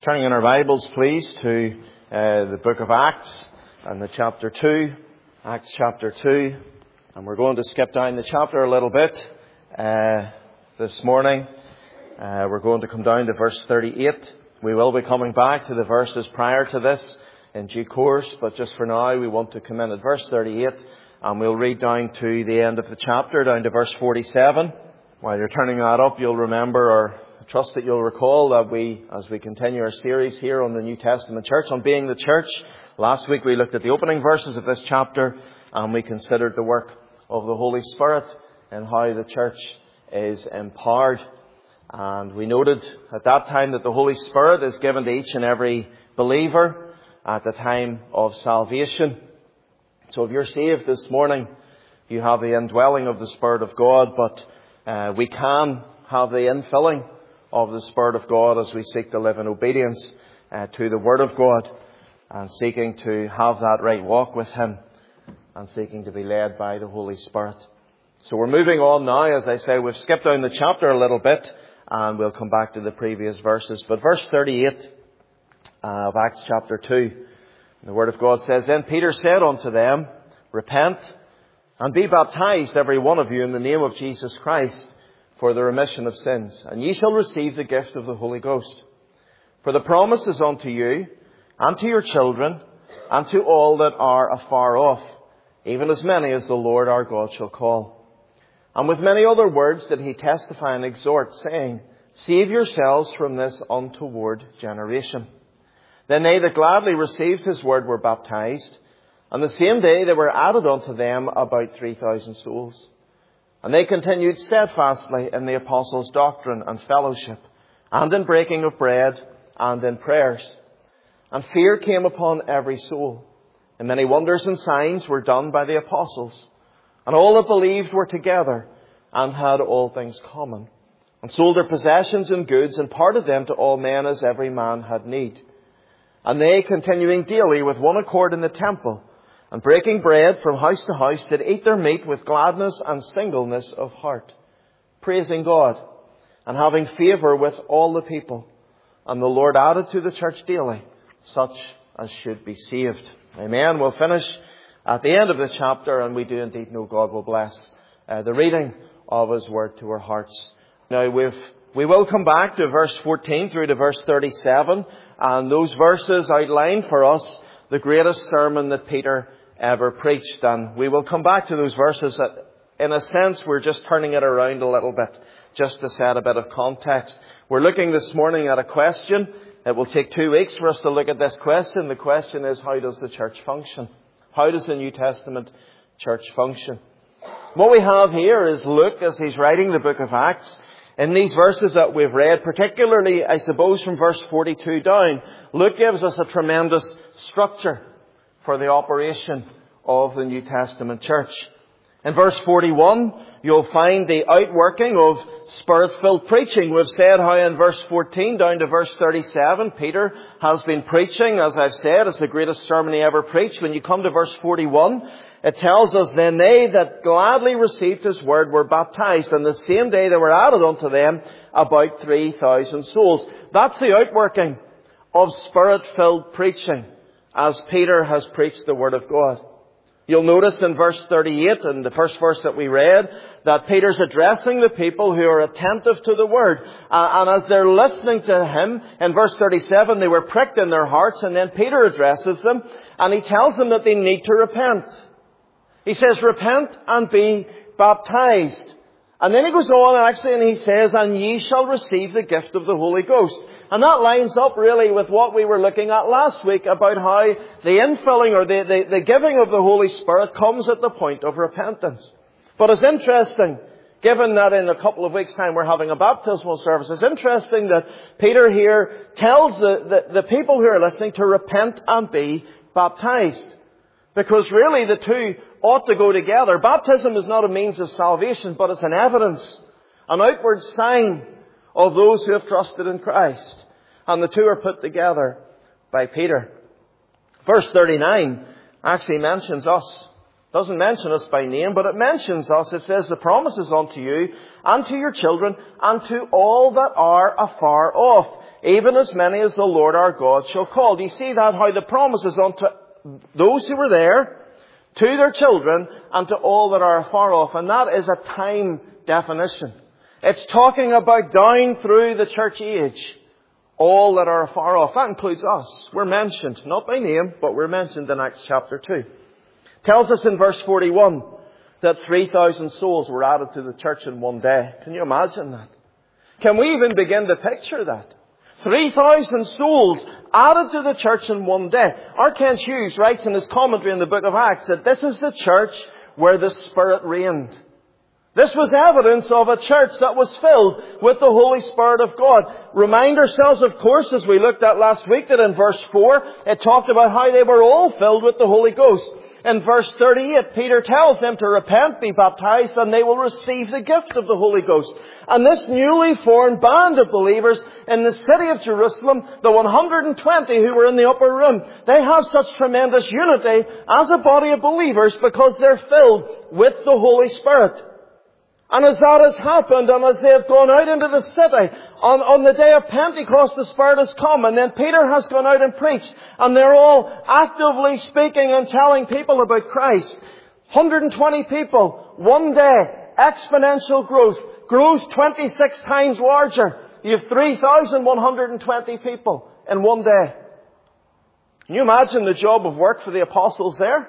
Turning in our Bibles, please, to the book of Acts and the chapter 2. Acts chapter 2. And we're going to skip down the chapter a little bit this morning. We're going to come down to verse 38. We will be coming back to the verses prior to this in due course, but just for now we want to come in at verse 38 and we'll read down to the end of the chapter, down to verse 47. While you're turning that up, you'll remember, or I trust that you'll recall, that as we continue our series here on the New Testament church, on being the church, last week we looked at the opening verses of this chapter and we considered the work of the Holy Spirit and how the church is empowered. And we noted at that time that the Holy Spirit is given to each and every believer at the time of salvation. So if you're saved this morning, you have the indwelling of the Spirit of God, but we can have the infilling of the Spirit of God as we seek to live in obedience to the Word of God and seeking to have that right walk with Him and seeking to be led by the Holy Spirit. So we're moving on now. As I say, we've skipped down the chapter a little bit and we'll come back to the previous verses. But verse 38 of Acts chapter 2, the Word of God says, "Then Peter said unto them, Repent and be baptized every one of you in the name of Jesus Christ for the remission of sins, and ye shall receive the gift of the Holy Ghost. For the promise is unto you, and to your children, and to all that are afar off, even as many as the Lord our God shall call. And with many other words did he testify and exhort, saying, Save yourselves from this untoward generation. Then they that gladly received his word were baptized, and the same day there were added unto them about 3,000 souls. And they continued steadfastly in the apostles' doctrine and fellowship, and in breaking of bread, and in prayers. And fear came upon every soul. And many wonders and signs were done by the apostles. And all that believed were together, and had all things common, and sold their possessions and goods, and parted them to all men as every man had need. And they, continuing daily with one accord in the temple, and breaking bread from house to house, did eat their meat with gladness and singleness of heart, praising God, and having favour with all the people. And the Lord added to the church daily such as should be saved." Amen. We'll finish at the end of the chapter, and we do indeed know God will bless the reading of His Word to our hearts. Now we will come back to verse 14 through to verse 37, and those verses outline for us the greatest sermon that Peter ever preached. And we will come back to those verses that, in a sense, we're just turning it around a little bit, just to set a bit of context. We're looking this morning at a question. It will take 2 weeks for us to look at this question. The question is, how does the church function? How does the New Testament church function? What we have here is Luke, as he's writing the book of Acts, in these verses that we've read, particularly, I suppose, from verse 42 down, Luke gives us a tremendous structure for the operation of the New Testament church. In verse 41, you'll find the outworking of Spirit-filled preaching. We've said how in verse 14 down to verse 37, Peter has been preaching, as I've said, it's the greatest sermon he ever preached. When you come to verse 41, it tells us, "Then they that gladly received his word were baptized, and the same day there were added unto them about 3,000 souls." That's the outworking of Spirit-filled preaching as Peter has preached the Word of God. You'll notice in verse 38, in the first verse that we read, that Peter's addressing the people who are attentive to the Word. And as they're listening to him, in verse 37, they were pricked in their hearts, and then Peter addresses them, and he tells them that they need to repent. He says, "Repent and be baptized." And then he goes on actually and he says, "And ye shall receive the gift of the Holy Ghost." And that lines up really with what we were looking at last week about how the infilling or the giving of the Holy Spirit comes at the point of repentance. But it's interesting, given that in a couple of weeks' time we're having a baptismal service, it's interesting that Peter here tells the people who are listening to repent and be baptized. Because really the two ought to go together. Baptism is not a means of salvation, but it's an evidence, an outward sign of those who have trusted in Christ. And the two are put together by Peter. Verse 39 actually mentions us. Doesn't mention us by name, but it mentions us. It says the promises unto you and to your children and to all that are afar off, even as many as the Lord our God shall call. Do you see that? How the promises unto those who were there, to their children, and to all that are afar off. And that is a time definition. It's talking about down through the church age, all that are afar off. That includes us. We're mentioned, not by name, but we're mentioned in Acts chapter 2. Tells us in verse 41 that 3,000 souls were added to the church in one day. Can you imagine that? Can we even begin to picture that? 3,000 souls added to the church in one day. R. Kent Hughes writes in his commentary in the book of Acts that this is the church where the Spirit reigned. This was evidence of a church that was filled with the Holy Spirit of God. Remind ourselves, of course, as we looked at last week, that in verse 4, it talked about how they were all filled with the Holy Ghost. In verse 38, Peter tells them to repent, be baptized, and they will receive the gift of the Holy Ghost. And this newly formed band of believers in the city of Jerusalem, the 120 who were in the upper room, they have such tremendous unity as a body of believers because they're filled with the Holy Spirit. And as that has happened, and as they have gone out into the city, on the day of Pentecost, the Spirit has come, and then Peter has gone out and preached, and they're all actively speaking and telling people about Christ. 120 people, one day, exponential growth, grows 26 times larger. You have 3,120 people in one day. Can you imagine the job of work for the apostles there?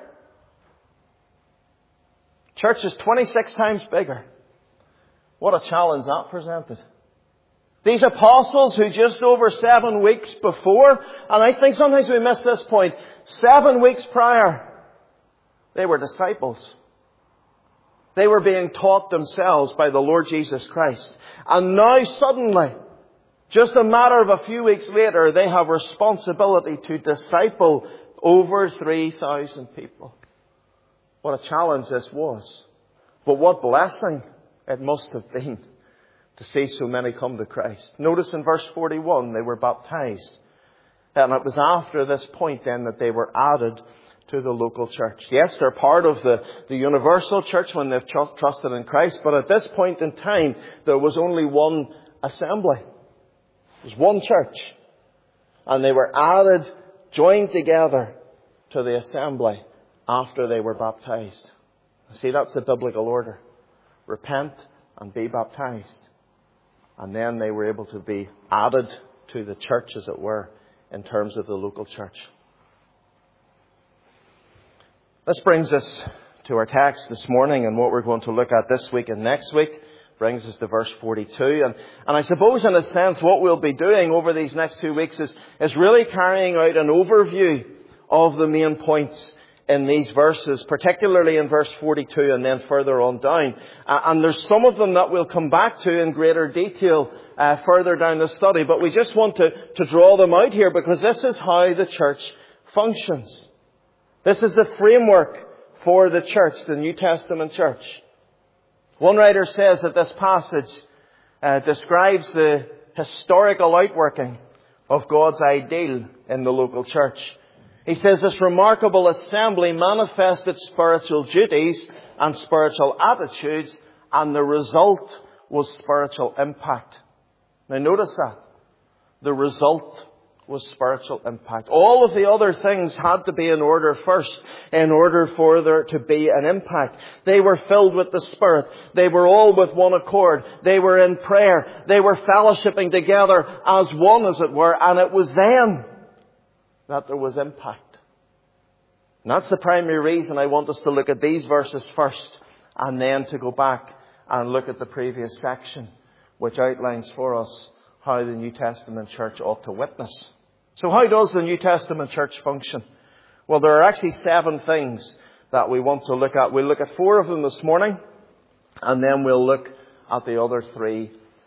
Church is 26 times bigger. What a challenge that presented. These apostles who just over 7 weeks before, and I think sometimes we miss this point, 7 weeks prior, they were disciples. They were being taught themselves by the Lord Jesus Christ. And now suddenly, just a matter of a few weeks later, they have responsibility to disciple over 3,000 people. What a challenge this was. But what blessing it must have been to see so many come to Christ. Notice in verse 41, they were baptized. And it was after this point then that they were added to the local church. Yes, they're part of the universal church when they've trusted in Christ, but at this point in time, there was only one assembly. There was one church. And they were added, joined together to the assembly after they were baptized. See, that's the biblical order. Repent and be baptized. And then they were able to be added to the church, as it were, in terms of the local church. This brings us to our text this morning, and what we're going to look at this week and next week brings us to verse 42. And I suppose in a sense what we'll be doing over these next 2 weeks is really carrying out an overview of the main points in these verses, particularly in verse 42 and then further on down. And there's some of them that we'll come back to in greater detail further down the study. But we just want to draw them out here because this is how the church functions. This is the framework for the church, the New Testament church. One writer says that this passage describes the historical outworking of God's ideal in the local church. He says this remarkable assembly manifested spiritual duties and spiritual attitudes, and the result was spiritual impact. Now notice that. The result was spiritual impact. All of the other things had to be in order first in order for there to be an impact. They were filled with the Spirit. They were all with one accord. They were in prayer. They were fellowshipping together as one, as it were, and it was then that there was impact. And that's the primary reason I want us to look at these verses first and then to go back and look at the previous section, which outlines for us how the New Testament church ought to witness. So how does the New Testament church function? Well, there are actually 7 things that we want to look at. We'll look at 4 of them this morning, and then we'll look at the other 3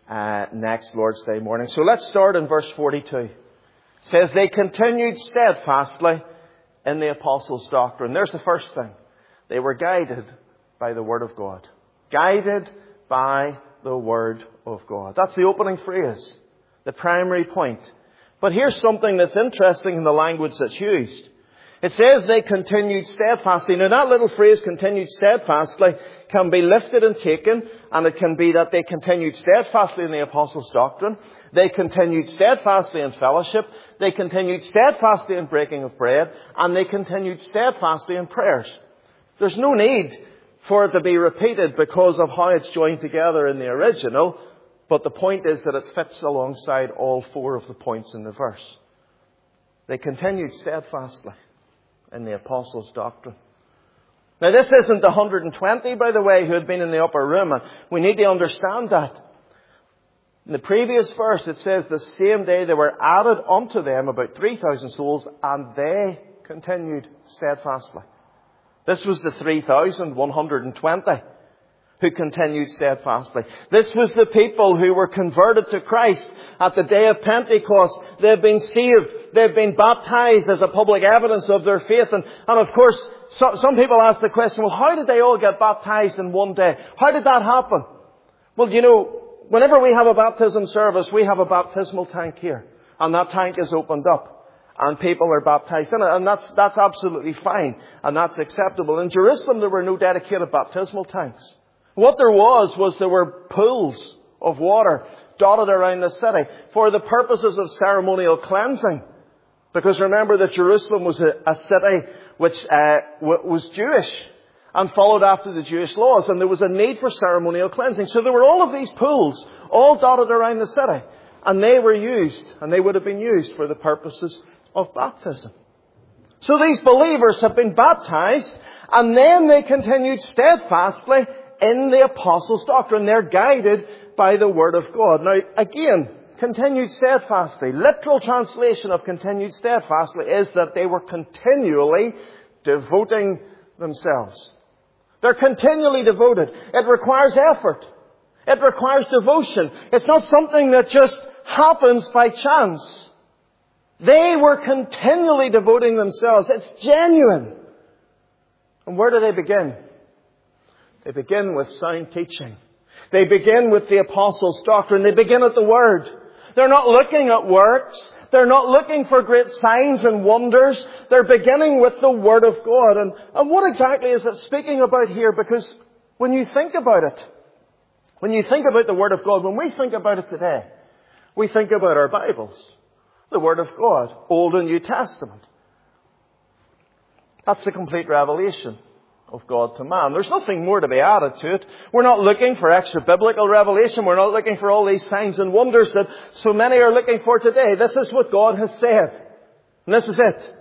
next Lord's Day morning. So let's start in verse 42. It says, they continued steadfastly in the apostles' doctrine. There's the first thing. They were guided by the Word of God. Guided by the Word of God. That's the opening phrase. The primary point. But here's something that's interesting in the language that's used. It says they continued steadfastly. Now that little phrase, continued steadfastly, can be lifted and taken, and it can be that they continued steadfastly in the apostles' doctrine. They continued steadfastly in fellowship. They continued steadfastly in breaking of bread. And they continued steadfastly in prayers. There's no need for it to be repeated because of how it's joined together in the original. But the point is that it fits alongside all four of the points in the verse. They continued steadfastly in the apostles' doctrine. Now this isn't the 120, by the way, who had been in the upper room. And we need to understand that. In the previous verse it says the same day there were added unto them about 3,000 souls, and they continued steadfastly. This was the 3,120 who continued steadfastly. This was the people who were converted to Christ at the day of Pentecost. They've been saved. They've been baptized as a public evidence of their faith. And of course, some people ask the question, well, how did they all get baptized in one day? How did that happen? Well, you know, whenever we have a baptism service, we have a baptismal tank here. And that tank is opened up. And people are baptized in it. And that's absolutely fine. And that's acceptable. In Jerusalem, there were no dedicated baptismal tanks. What there was there were pools of water dotted around the city for the purposes of ceremonial cleansing. Because remember that Jerusalem was a city which was Jewish and followed after the Jewish laws. And there was a need for ceremonial cleansing. So there were all of these pools all dotted around the city. And they were used, and they would have been used for the purposes of baptism. So these believers have been baptized, and then they continued steadfastly in the apostles' doctrine. They're guided by the Word of God. Now, again, continued steadfastly. Literal translation of continued steadfastly is that they were continually devoting themselves. They're continually devoted. It requires effort. It requires devotion. It's not something that just happens by chance. They were continually devoting themselves. It's genuine. And where do they begin? They begin with sound teaching. They begin with the apostles' doctrine. They begin at the Word. They're not looking at works. They're not looking for great signs and wonders. They're beginning with the Word of God. And what exactly is it speaking about here? Because when you think about it, when you think about the Word of God, when we think about it today, we think about our Bibles. The Word of God, Old and New Testament. That's the complete revelation of God to man. There's nothing more to be added to it. We're not looking for extra biblical revelation. We're not looking for all these signs and wonders that so many are looking for today. This is what God has said. And this is it.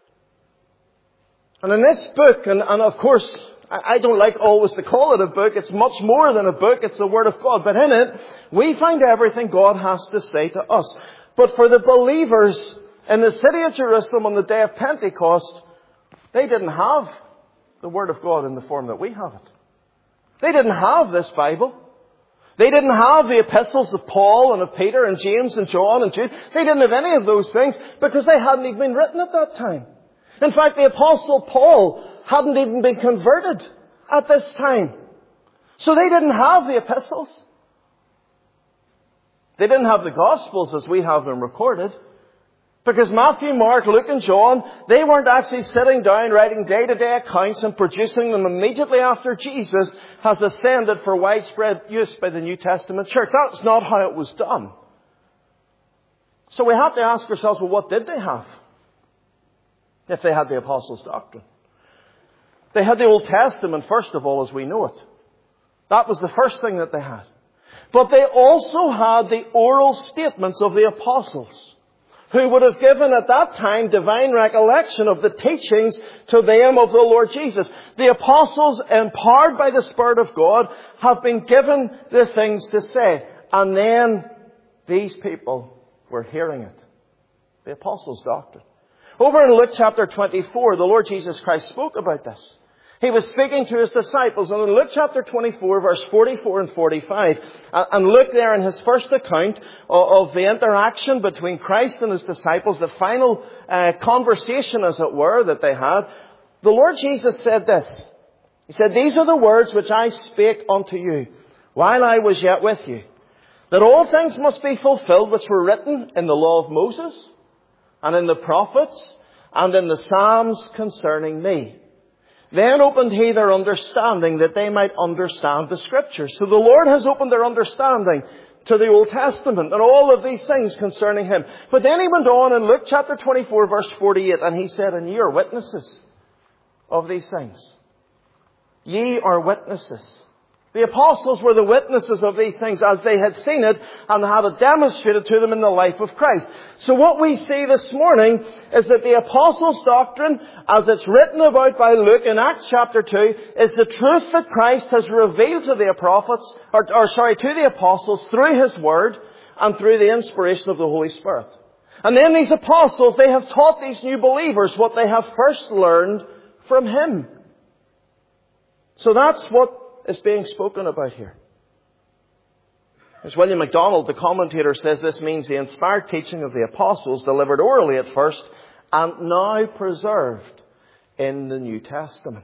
And in this book, and of course, I don't like always to call it a book. It's much more than a book. It's the Word of God. But in it, we find everything God has to say to us. But for the believers in the city of Jerusalem on the day of Pentecost, they didn't have the Word of God in the form that we have it. They didn't have this Bible. They didn't have the epistles of Paul and of Peter and James and John and Jude. They didn't have any of those things because they hadn't even been written at that time. In fact, the Apostle Paul hadn't even been converted at this time. So they didn't have the epistles. They didn't have the Gospels as we have them recorded. Because Matthew, Mark, Luke and John, they weren't actually sitting down writing day-to-day accounts and producing them immediately after Jesus has ascended for widespread use by the New Testament church. That's not how it was done. So we have to ask ourselves, well, what did they have? If they had the Apostles' doctrine. They had the Old Testament, first of all, as we know it. That was the first thing that they had. But they also had the oral statements of the apostles, who would have given at that time divine recollection of the teachings to them of the Lord Jesus. The apostles, empowered by the Spirit of God, have been given the things to say. And then these people were hearing it. The apostles' doctrine. Over in Luke chapter 24, the Lord Jesus Christ spoke about this. He was speaking to his disciples, and in Luke chapter 24, verse 44 and 45, and Luke there in his first account of the interaction between Christ and his disciples, the final conversation, as it were, that they had, the Lord Jesus said this. He said, "These are the words which I spake unto you, while I was yet with you, that all things must be fulfilled which were written in the law of Moses, and in the prophets, and in the Psalms concerning me. Then opened he their understanding that they might understand the Scriptures. So the Lord has opened their understanding to the Old Testament and all of these things concerning Him. But then He went on in Luke chapter 24 verse 48 and He said, and ye are witnesses of these things. Ye are witnesses. The apostles were the witnesses of these things as they had seen it and had it demonstrated to them in the life of Christ. So what we see this morning is that the apostles' doctrine, as it's written about by Luke in Acts chapter 2, is the truth that Christ has revealed to the prophets, to the apostles through His Word and through the inspiration of the Holy Spirit. And then these apostles, they have taught these new believers what they have first learned from Him. So that's what is being spoken about here. As William MacDonald, the commentator, says, this means the inspired teaching of the apostles delivered orally at first and now preserved in the New Testament.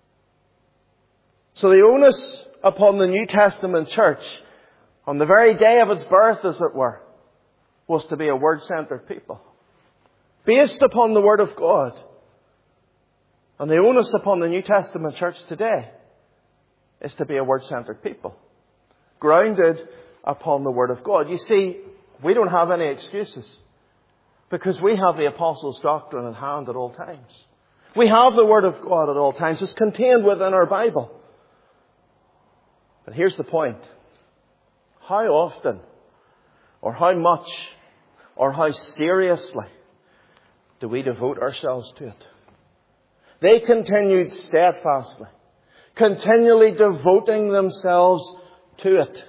So the onus upon the New Testament church on the very day of its birth, as it were, was to be a word-centered people, based upon the Word of God. And the onus upon the New Testament church today is to be a word-centered people, grounded upon the Word of God. You see, we don't have any excuses because we have the apostles' doctrine at hand at all times. We have the Word of God at all times. It's contained within our Bible. But here's the point. How often, or how much, or how seriously do we devote ourselves to it? They continued steadfastly, continually devoting themselves to it.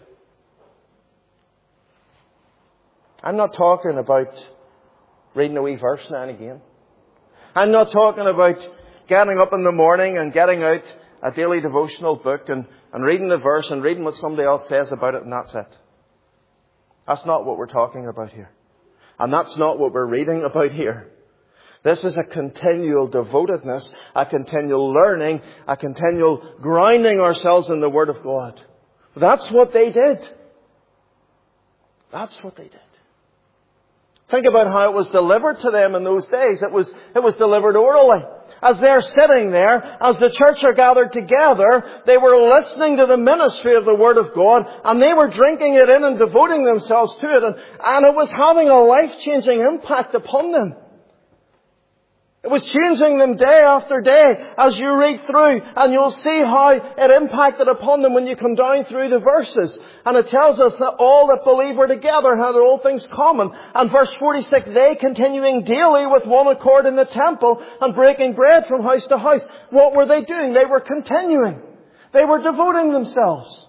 I'm not talking about reading a wee verse now and again. I'm not talking about getting up in the morning and getting out a daily devotional book and reading the verse and reading what somebody else says about it and that's it. That's not what we're talking about here. And that's not what we're reading about here. This is a continual devotedness, a continual learning, a continual grounding ourselves in the Word of God. That's what they did. That's what they did. Think about how it was delivered to them in those days. It was delivered orally. As they're sitting there, as the church are gathered together, they were listening to the ministry of the Word of God, and they were drinking it in and devoting themselves to it, and it was having a life-changing impact upon them. It was changing them day after day as you read through, and you'll see how it impacted upon them when you come down through the verses. And it tells us that all that believed were together had all things common. And verse 46, they continuing daily with one accord in the temple and breaking bread from house to house. What were they doing? They were continuing. They were devoting themselves.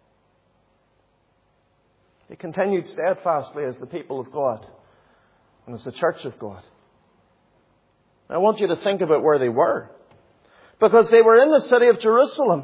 They continued steadfastly as the people of God and as the church of God. I want you to think about where they were. Because they were in the city of Jerusalem.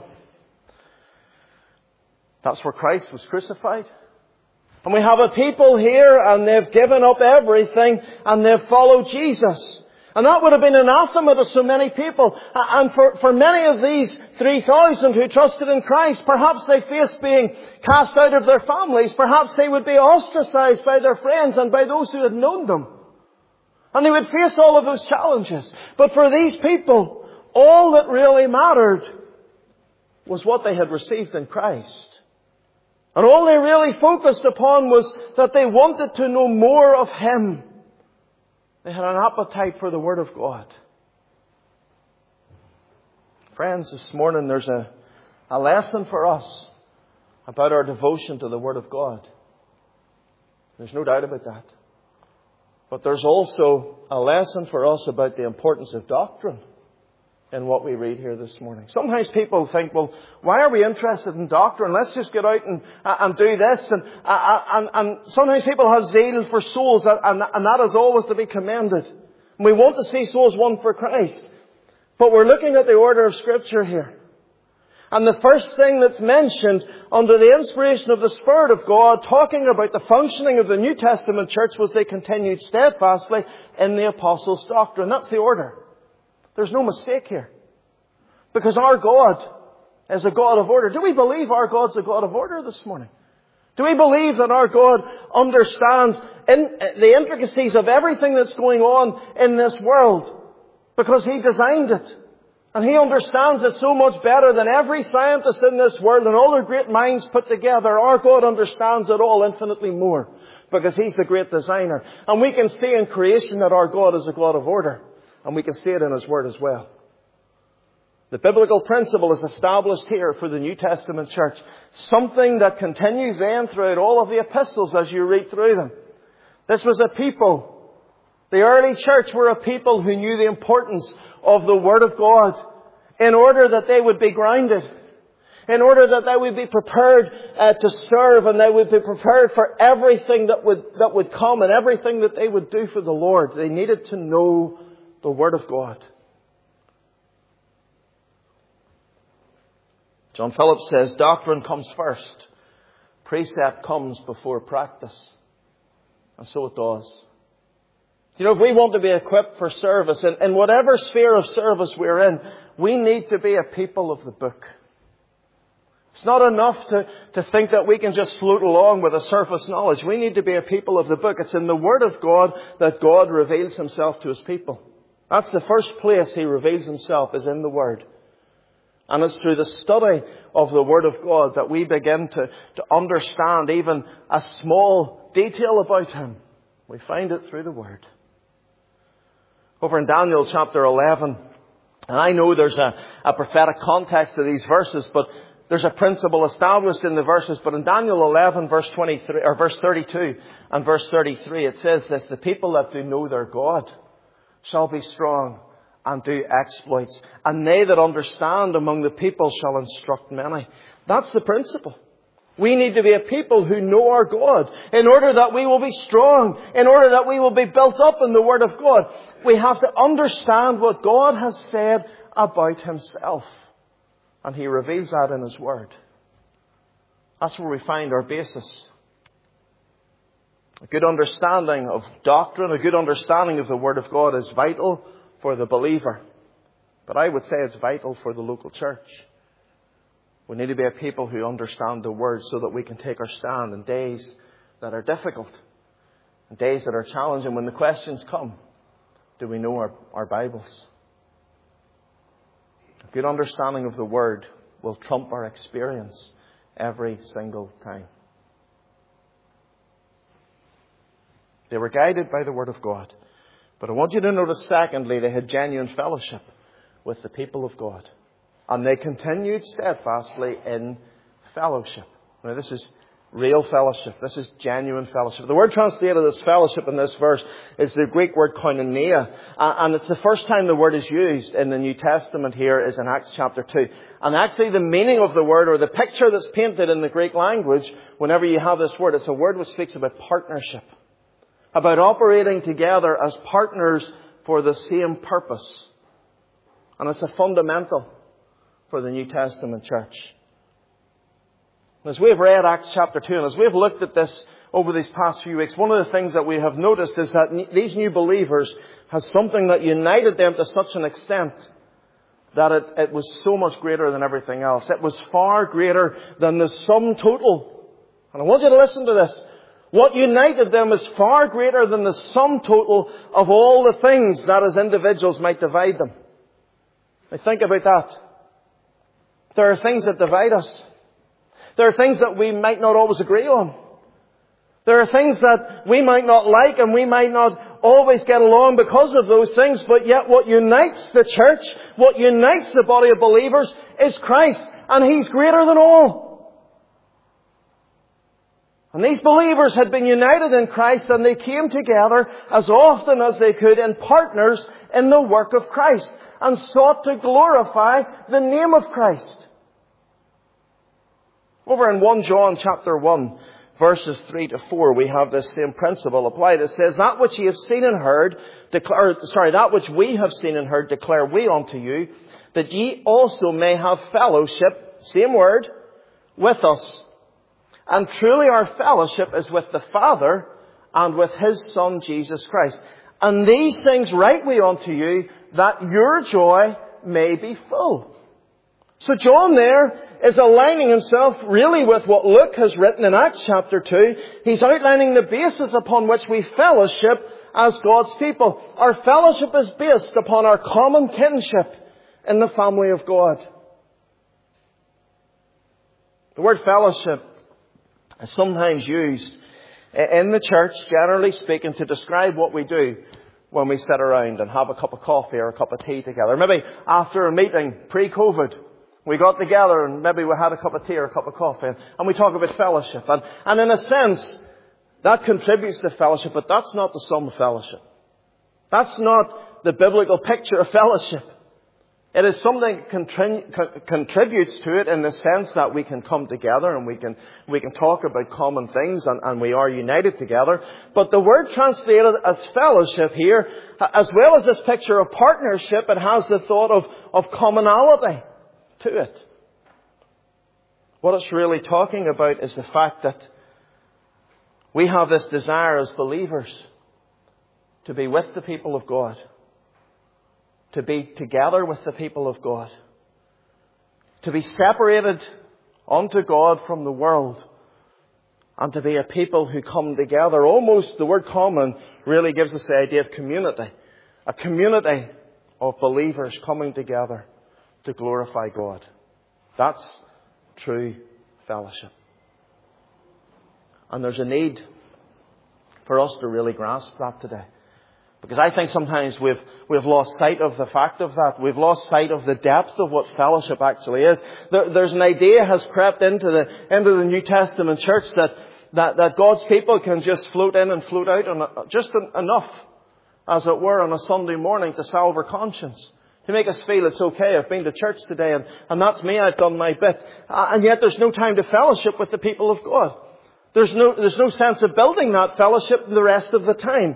That's where Christ was crucified. And we have a people here and they've given up everything and they've followed Jesus. And that would have been anathema to so many people. And for many of these 3,000 who trusted in Christ, perhaps they faced being cast out of their families. Perhaps they would be ostracized by their friends and by those who had known them. And they would face all of those challenges. But for these people, all that really mattered was what they had received in Christ. And all they really focused upon was that they wanted to know more of Him. They had an appetite for the Word of God. Friends, this morning there's a lesson for us about our devotion to the Word of God. There's no doubt about that. But there's also a lesson for us about the importance of doctrine in what we read here this morning. Sometimes people think, well, why are we interested in doctrine? Let's just get out and do this. And sometimes people have zeal for souls, and that is always to be commended. And we want to see souls won for Christ. But we're looking at the order of Scripture here. And the first thing that's mentioned under the inspiration of the Spirit of God, talking about the functioning of the New Testament church, was they continued steadfastly in the apostles' doctrine. That's the order. There's no mistake here. Because our God is a God of order. Do we believe our God's a God of order this morning? Do we believe that our God understands the intricacies of everything that's going on in this world? Because He designed it. And He understands it so much better than every scientist in this world and all their great minds put together. Our God understands it all infinitely more. Because He's the great designer. And we can see in creation that our God is a God of order. And we can see it in His Word as well. The biblical principle is established here for the New Testament church. Something that continues then throughout all of the epistles as you read through them. This was a people. The early church were a people who knew the importance of the Word of God in order that they would be grounded. In order that they would be prepared to serve, and they would be prepared for everything that would come and everything that they would do for the Lord. They needed to know the Word of God. John Phillips says, doctrine comes first. Precept comes before practice. And so it does. You know, if we want to be equipped for service, in whatever sphere of service we're in, we need to be a people of the book. It's not enough to think that we can just float along with a surface knowledge. We need to be a people of the book. It's in the Word of God that God reveals Himself to His people. That's the first place He reveals Himself, is in the Word. And it's through the study of the Word of God that we begin to understand even a small detail about Him. We find it through the Word. Over in Daniel chapter 11, and I know there's a prophetic context to these verses, but there's a principle established in the verses. But in Daniel 11, verse 23, or verse 32 and verse 33, it says this: the people that do know their God shall be strong and do exploits, and they that understand among the people shall instruct many. That's the principle. We need to be a people who know our God in order that we will be strong, in order that we will be built up in the Word of God. We have to understand what God has said about Himself. And He reveals that in His Word. That's where we find our basis. A good understanding of doctrine, a good understanding of the Word of God is vital for the believer. But I would say it's vital for the local church. We need to be a people who understand the Word so that we can take our stand in days that are difficult, in days that are challenging. When the questions come, do we know our Bibles? A good understanding of the Word will trump our experience every single time. They were guided by the Word of God. But I want you to notice, secondly, they had genuine fellowship with the people of God. And they continued steadfastly in fellowship. Now, this is real fellowship. This is genuine fellowship. The word translated as fellowship in this verse is the Greek word koinonia. And it's the first time the word is used in the New Testament here is in Acts chapter 2. And actually the meaning of the word, or the picture that's painted in the Greek language, whenever you have this word, it's a word which speaks about partnership. About operating together as partners for the same purpose. And it's a fundamental for the New Testament church. As we've read Acts chapter 2, and as we've looked at this over these past few weeks, one of the things that we have noticed is that these new believers had something that united them to such an extent that it was so much greater than everything else. It was far greater than the sum total. And I want you to listen to this. What united them is far greater than the sum total of all the things that as individuals might divide them. Now think about that. There are things that divide us. There are things that we might not always agree on. There are things that we might not like and we might not always get along because of those things. But yet what unites the church, what unites the body of believers is Christ. And He's greater than all. And these believers had been united in Christ, and they came together as often as they could in partners in the work of Christ and sought to glorify the name of Christ. Over in 1 John chapter 1, verses 3 to 4, we have this same principle applied. It says, that which we have seen and heard declare we unto you, that ye also may have fellowship, same word, with us. And truly our fellowship is with the Father and with His Son Jesus Christ. And these things write we unto you, that your joy may be full. So John there is aligning himself really with what Luke has written in Acts chapter 2. He's outlining the basis upon which we fellowship as God's people. Our fellowship is based upon our common kinship in the family of God. The word fellowship is sometimes used in the church, generally speaking, to describe what we do when we sit around and have a cup of coffee or a cup of tea together. Maybe after a meeting, pre-COVID, we got together and maybe we had a cup of tea or a cup of coffee and we talk about fellowship. And in a sense, that contributes to fellowship, but that's not the sum of fellowship. That's not the biblical picture of fellowship. It is something that contributes to it in the sense that we can come together and we can talk about common things and we are united together. But the word translated as fellowship here, as well as this picture of partnership, it has the thought of commonality to it. What it's really talking about is the fact that we have this desire as believers to be with the people of God, to be together with the people of God, to be separated unto God from the world, and to be a people who come together. Almost the word common really gives us the idea of community. A community of believers coming together to glorify God. That's true fellowship. And there's a need for us to really grasp that today. Because I think sometimes we've lost sight of the fact of that. We've lost sight of the depth of what fellowship actually is. There's an idea has crept into the New Testament church that God's people can just float in and float out on just enough, as it were, on a Sunday morning to salve our conscience. To make us feel it's okay, I've been to church today and that's me, I've done my bit. And yet there's no time to fellowship with the people of God. There's no sense of building that fellowship the rest of the time.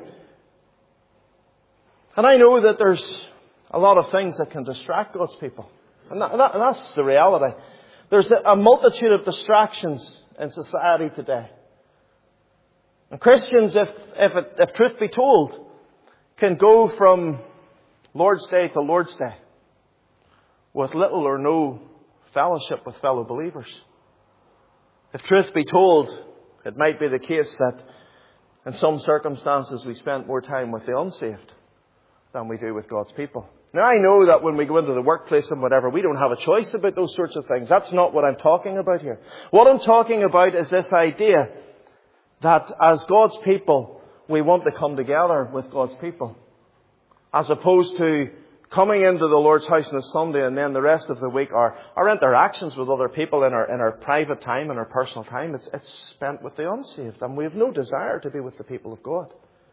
And I know that there's a lot of things that can distract God's people. And that's the reality. There's a multitude of distractions in society today. And Christians, if truth be told, can go from Lord's Day to Lord's Day with little or no fellowship with fellow believers. If truth be told, it might be the case that in some circumstances we spend more time with the unsaved than we do with God's people. Now I know that when we go into the workplace and whatever, we don't have a choice about those sorts of things. That's not what I'm talking about here. What I'm talking about is this idea that as God's people, we want to come together with God's people. As opposed to coming into the Lord's house on a Sunday and then the rest of the week, our interactions with other people in our private time and our personal time, it's spent with the unsaved. And we have no desire to be with the people of God.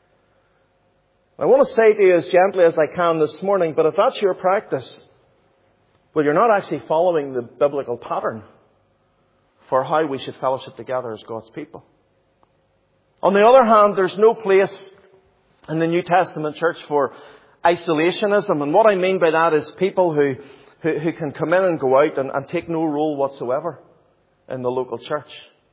I want to say to you as gently as I can this morning, but if that's your practice, well, you're not actually following the biblical pattern for how we should fellowship together as God's people. On the other hand, there's no place in the New Testament church for isolationism. And what I mean by that is people who can come in and go out and take no role whatsoever in the local church.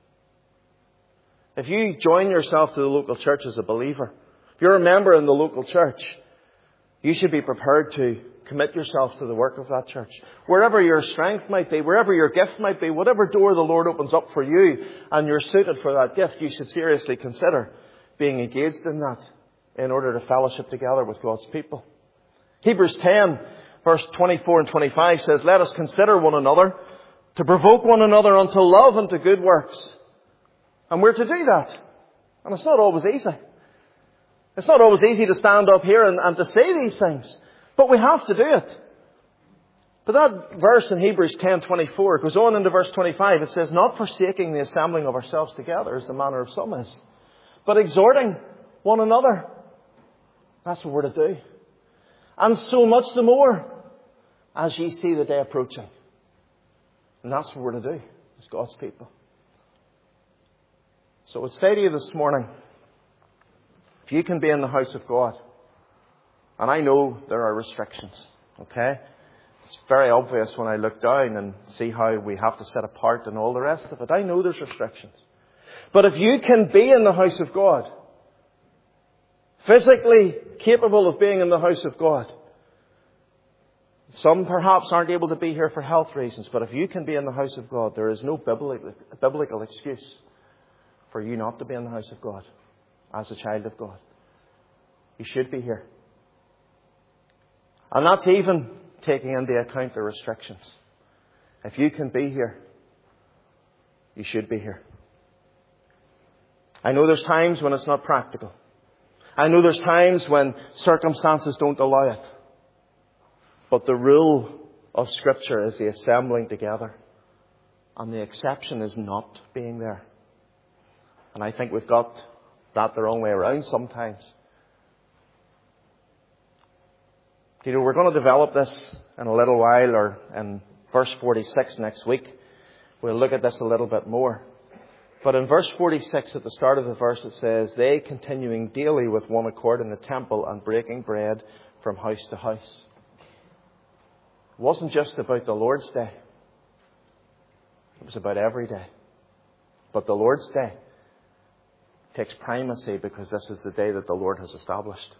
If you join yourself to the local church as a believer, if you're a member in the local church, you should be prepared to commit yourself to the work of that church. Wherever your strength might be, wherever your gift might be, whatever door the Lord opens up for you and you're suited for that gift, you should seriously consider being engaged in that in order to fellowship together with God's people. Hebrews 10, verse 24 and 25 says, "Let us consider one another to provoke one another unto love and to good works." And we're to do that. And it's not always easy. It's not always easy to stand up here and to say these things. But we have to do it. But that verse in Hebrews 10:24 goes on into verse 25. It says, "Not forsaking the assembling of ourselves together, as the manner of some is, but exhorting one another." That's what we're to do. "And so much the more as ye see the day approaching." And that's what we're to do as God's people. So I would say to you this morning, if you can be in the house of God, and I know there are restrictions, okay? It's very obvious when I look down and see how we have to set apart and all the rest of it. I know there's restrictions. But if you can be in the house of God, physically capable of being in the house of God, some perhaps aren't able to be here for health reasons, but if you can be in the house of God, there is no biblical excuse for you not to be in the house of God as a child of God. you should be here. And that's even taking into account the restrictions. If you can be here, you should be here. I know there's times when it's not practical. I know there's times when circumstances don't allow it. But the rule of Scripture is the assembling together. And the exception is not being there. And I think we've got that the wrong way around sometimes. You know, we're going to develop this in a little while, or in verse 46 next week. We'll look at this a little bit more. But in verse 46, at the start of the verse, it says, they continuing daily with one accord in the temple and breaking bread from house to house. It wasn't just about the Lord's Day. It was about every day. But the Lord's Day takes primacy because this is the day that the Lord has established.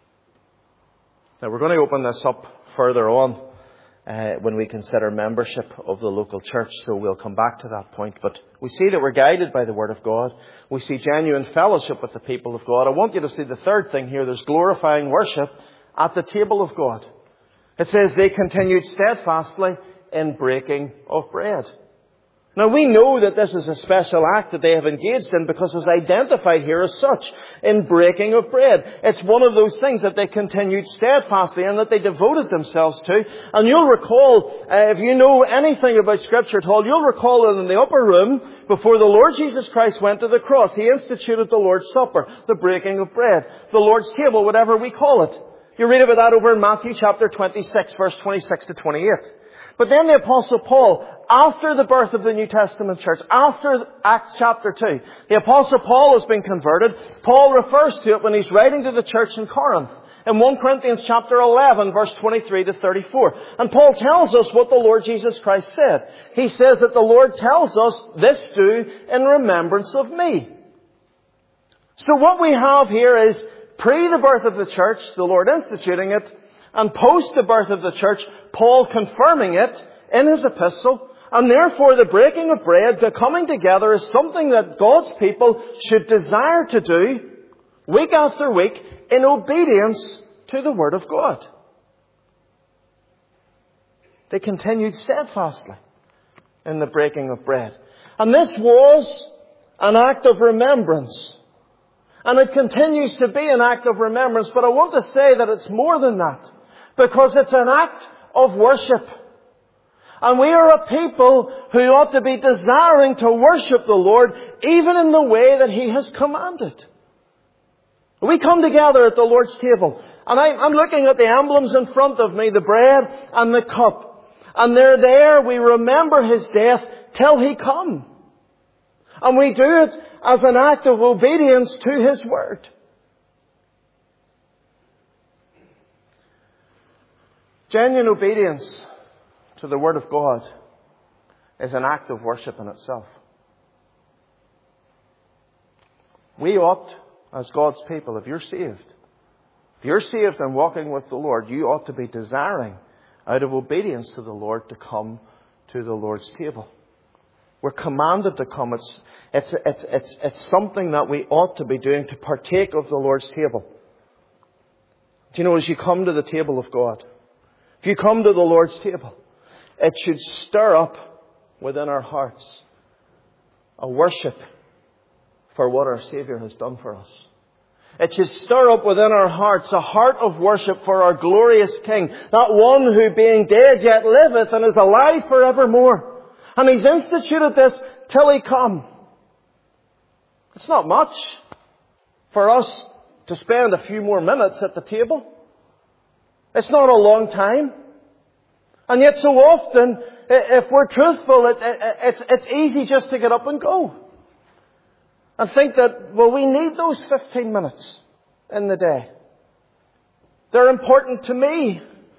Now, we're going to open this up further on when we consider membership of the local church, so we'll come back to that point. But we see that we're guided by the Word of God. We see genuine fellowship with the people of God. I want you to see the third thing here. There's glorifying worship at the table of God. It says they continued steadfastly in breaking of bread. Now, we know that this is a special act that they have engaged in because it's identified here as such, in breaking of bread. It's one of those things that they continued steadfastly and that they devoted themselves to. And you'll recall, if you know anything about Scripture at all, you'll recall that in the upper room, before the Lord Jesus Christ went to the cross, He instituted the Lord's Supper, the breaking of bread, the Lord's table, whatever we call it. You read about that over in Matthew chapter 26, verse 26 to 28. But then the Apostle Paul, after the birth of the New Testament church, after Acts chapter 2, the Apostle Paul has been converted. Paul refers to it when he's writing to the church in Corinth, in 1 Corinthians chapter 11, verse 23 to 34. And Paul tells us what the Lord Jesus Christ said. He says that the Lord tells us, this do in remembrance of me. So what we have here is pre the birth of the church, the Lord instituting it, and post the birth of the church, Paul confirming it in his epistle. And therefore the breaking of bread, the coming together, is something that God's people should desire to do week after week in obedience to the Word of God. They continued steadfastly in the breaking of bread. And this was an act of remembrance. And it continues to be an act of remembrance. But I want to say that it's more than that. Because it's an act of worship. And we are a people who ought to be desiring to worship the Lord even in the way that He has commanded. We come together at the Lord's table. And I'm looking at the emblems in front of me, the bread and the cup. And they're there. We remember His death till He come. And we do it as an act of obedience to His Word. Genuine obedience to the Word of God is an act of worship in itself. We ought, as God's people, if you're saved and walking with the Lord, you ought to be desiring, out of obedience to the Lord, to come to the Lord's table. We're commanded to come. It's something that we ought to be doing, to partake of the Lord's table. Do you know, as you come to the table of God, if you come to the Lord's table, it should stir up within our hearts a worship for what our Saviour has done for us. It should stir up within our hearts a heart of worship for our glorious King, that one who being dead yet liveth and is alive forevermore. And He's instituted this till He come. It's not much for us to spend a few more minutes at the table. It's not a long time. And yet so often, if we're truthful, it's easy just to get up and go. And think that, well, we need those 15 minutes in the day. They're important to me.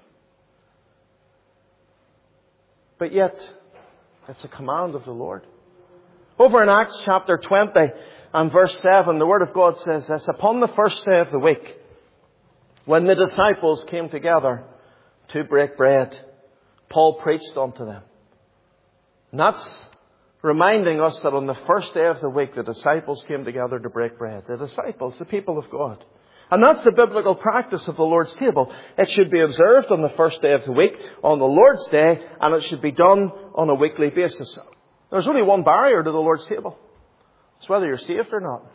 But yet, it's a command of the Lord. Over in Acts chapter 20 and verse 7, the Word of God says this: upon the first day of the week, when the disciples came together to break bread, Paul preached unto them. And that's reminding us that on the first day of the week, the disciples came together to break bread. The disciples, the people of God. And that's the biblical practice of the Lord's table. It should be observed on the first day of the week, on the Lord's Day, and it should be done on a weekly basis. There's only one barrier to the Lord's table. It's whether you're saved or not.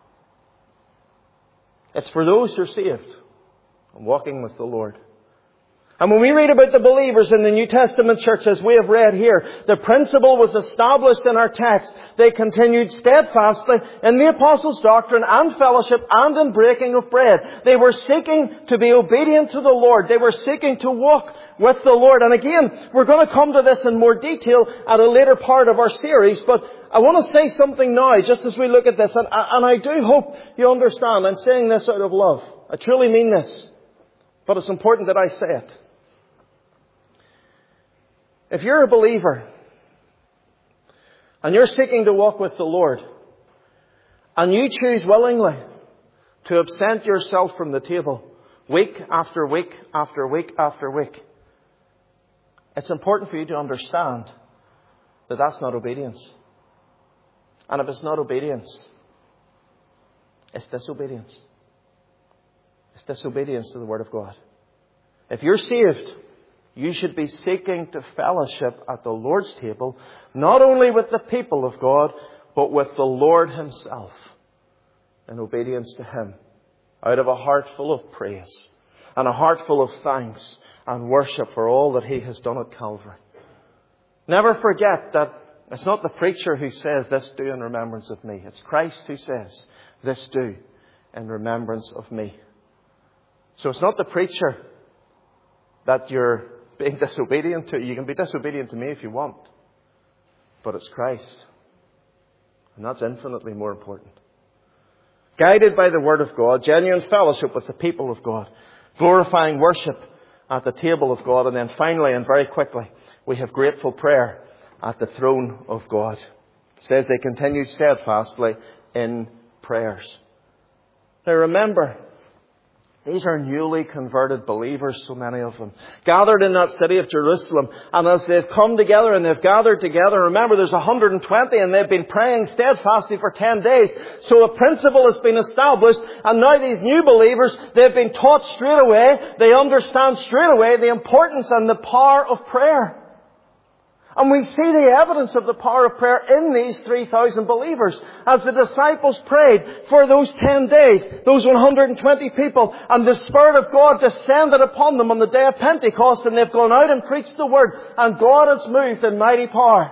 It's for those who are saved and walking with the Lord. And when we read about the believers in the New Testament church, as we have read here, the principle was established in our text. They continued steadfastly in the apostles' doctrine and fellowship and in breaking of bread. They were seeking to be obedient to the Lord. They were seeking to walk with the Lord. And again, we're going to come to this in more detail at a later part of our series, but I want to say something now, just as we look at this, and I do hope you understand. I'm saying this out of love. I truly mean this. But it's important that I say it. If you're a believer and you're seeking to walk with the Lord and you choose willingly to absent yourself from the table week after week after week after week, it's important for you to understand that that's not obedience. And if it's not obedience, it's disobedience. It's disobedience to the Word of God. If you're saved, you should be seeking to fellowship at the Lord's table, not only with the people of God, but with the Lord Himself, in obedience to Him, out of a heart full of praise and a heart full of thanks and worship for all that He has done at Calvary. Never forget that it's not the preacher who says, "This do in remembrance of me." It's Christ who says, "This do in remembrance of me." So it's not the preacher that you're being disobedient to. You can be disobedient to me if you want. But it's Christ. And that's infinitely more important. Guided by the Word of God, genuine fellowship with the people of God, glorifying worship at the table of God, and then finally and very quickly, we have grateful prayer at the throne of God. It says they continued steadfastly in prayers. Now remember, these are newly converted believers, so many of them, gathered in that city of Jerusalem. And as they've come together and they've gathered together, remember there's 120 and they've been praying steadfastly for 10 days. So a principle has been established. And now these new believers, they've been taught straight away. They understand straight away the importance and the power of prayer. And we see the evidence of the power of prayer in these 3,000 believers. As the disciples prayed for those 10 days, those 120 people, and the Spirit of God descended upon them on the day of Pentecost, and they've gone out and preached the Word, and God has moved in mighty power.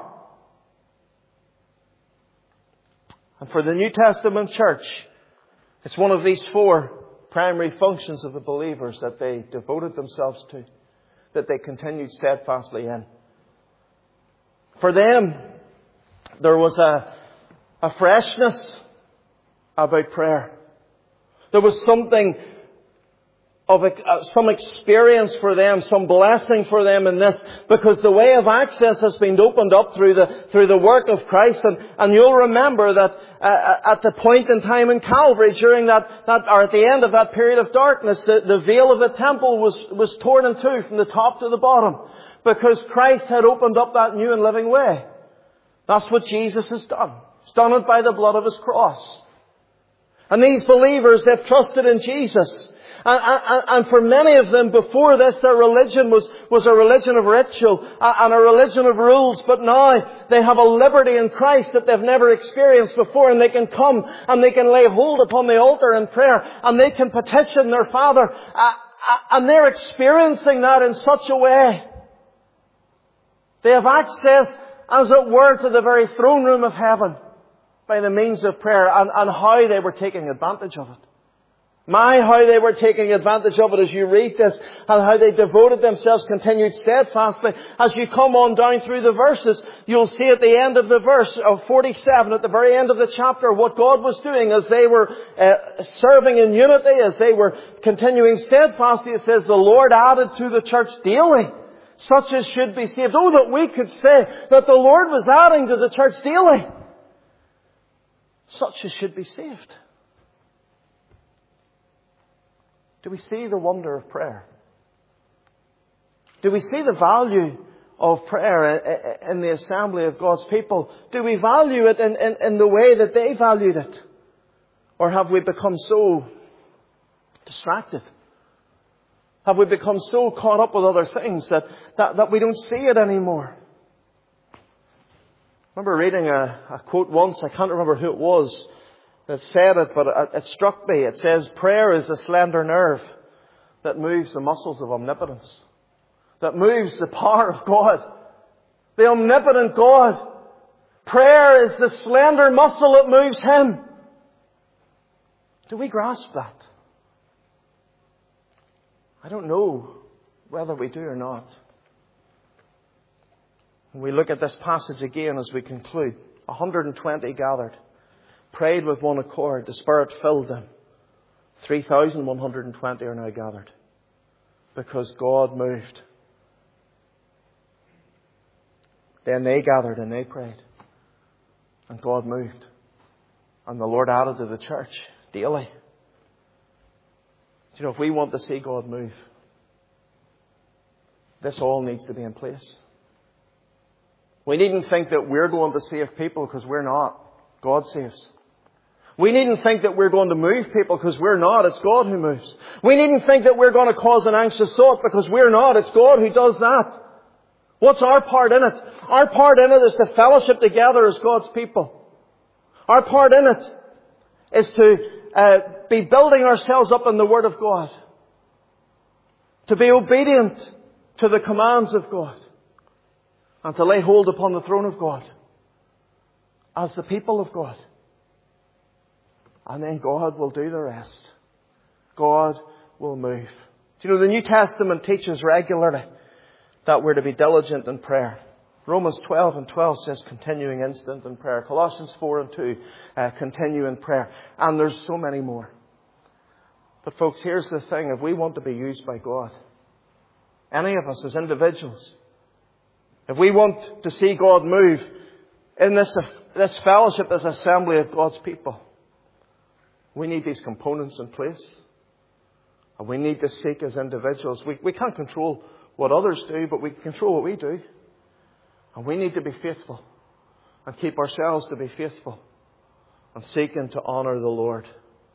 And for the New Testament church, it's one of these 4 primary functions of the believers that they devoted themselves to, that they continued steadfastly in. For them, there was a freshness about prayer. There was something of some experience for them, some blessing for them in this, because the way of access has been opened up through the work of Christ. And you'll remember that at the point in time in Calvary, during that or at the end of that period of darkness, the veil of the temple was torn in two from the top to the bottom, because Christ had opened up that new and living way. That's what Jesus has done. He's done it by the blood of His cross. And these believers, they've trusted in Jesus. And for many of them before this, their religion was a religion of ritual and a religion of rules. But now they have a liberty in Christ that they've never experienced before. And they can come and they can lay hold upon the altar in prayer. And they can petition their Father. And they're experiencing that in such a way. They have access, as it were, to the very throne room of heaven by the means of prayer, and how they were taking advantage of it. How they were taking advantage of it as you read this, and how they devoted themselves, continued steadfastly. As you come on down through the verses, you'll see at the end of the verse of 47, at the very end of the chapter, what God was doing as they were serving in unity, as they were continuing steadfastly. It says, the Lord added to the church daily such as should be saved. Oh, that we could say that the Lord was adding to the church daily such as should be saved. Do we see the wonder of prayer? Do we see the value of prayer in the assembly of God's people? Do we value it in the way that they valued it? Or have we become so Distracted? Have we become so caught up with other things that we don't see it anymore? I remember reading a quote once, I can't remember who it was that said it, but it struck me. It says, prayer is a slender nerve that moves the muscles of omnipotence, that moves the power of God, the omnipotent God. Prayer is the slender muscle that moves Him. Do we grasp that? I don't know whether we do or not. When we look at this passage again as we conclude, 120 gathered, prayed with one accord, the Spirit filled them. 3,120 are now gathered because God moved. Then they gathered and they prayed, and God moved. And the Lord added to the church daily. Do you know, if we want to see God move, this all needs to be in place. We needn't think that we're going to save people because we're not. God saves. We needn't think that we're going to move people because we're not. It's God who moves. We needn't think that we're going to cause an anxious thought because we're not. It's God who does that. What's our part in it? Our part in it is to fellowship together as God's people. Our part in it is to be building ourselves up in the Word of God. To be obedient to the commands of God. And to lay hold upon the throne of God. As the people of God. And then God will do the rest. God will move. Do you know, the New Testament teaches regularly that we're to be diligent in prayer. Romans 12:12 says continuing instant in prayer. Colossians 4:2, continue in prayer. And there's so many more. But folks, here's the thing. If we want to be used by God, any of us as individuals, if we want to see God move in this fellowship, this assembly of God's people, we need these components in place. And we need to seek as individuals. We can't control what others do, but we can control what we do. And we need to be faithful and keep ourselves to be faithful and seeking to honour the Lord.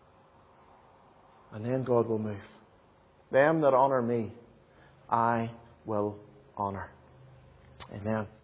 And then God will move. Them that honour me, I will honour. Amen.